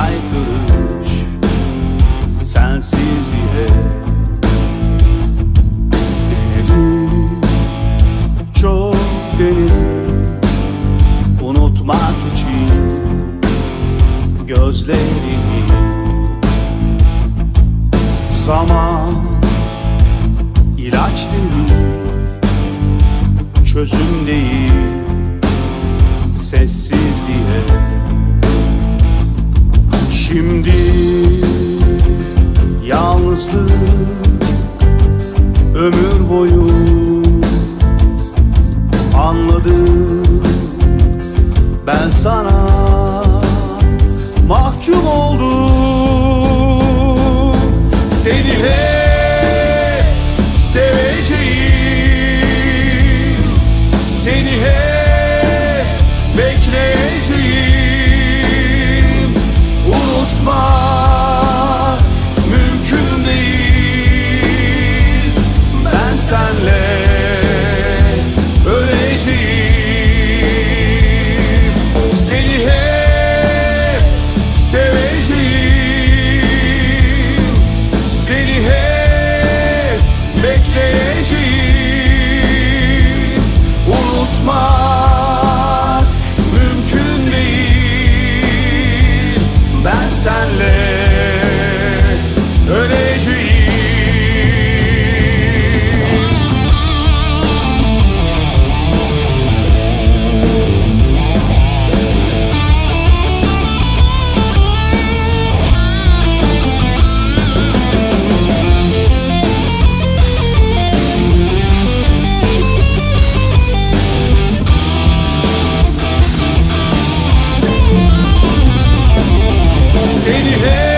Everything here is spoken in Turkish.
haykırış sensizliğe. Denedim, çok denedim unutmak için gözlerini. Zaman ilaç değil, çözüm değil sessizliğe. Şimdi yalnızlık ömür boyu anladım. Ben sana mahkum oldum. Seni hep seveceğim, seni hep bekleyeceğim. Unutmak mümkün değil, ben senle öleceğim. Seni hep seveceğim, seni hep bekleyeceğim. Unutmak mümkün değil, ben senle öleceğim. Seni hep